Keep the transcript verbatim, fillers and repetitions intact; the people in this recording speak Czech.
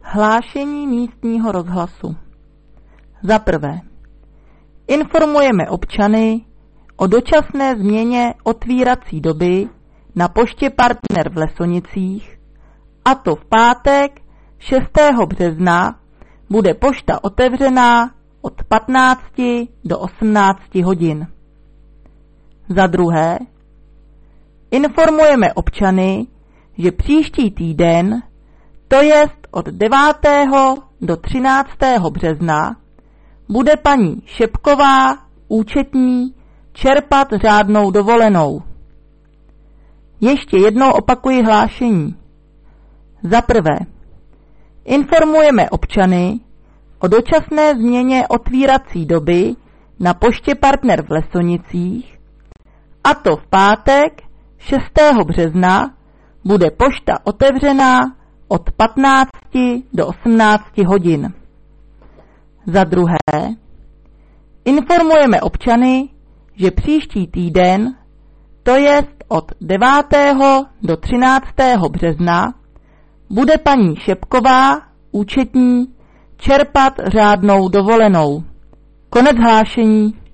Hlášení místního rozhlasu. Za prvé, informujeme občany o dočasné změně otvírací doby na poště Partner v Lesonicích, a to v pátek šestého března bude pošta otevřená od patnácti do osmnácti hodin. Za druhé, informujeme občany, že příští týden, to jest od devátého do třináctého března, bude paní Šepková, účetní, čerpat řádnou dovolenou. Ještě jednou opakuji hlášení. Za prvé, informujeme občany o dočasné změně otvírací doby na poště Partner v Lesonicích, a to v pátek šestého března bude pošta otevřená od patnácti do osmnácti hodin. Za druhé, informujeme občany, že příští týden, to jest od devátého do třináctého března, bude paní Šepková, účetní, čerpat řádnou dovolenou. Konec hlášení.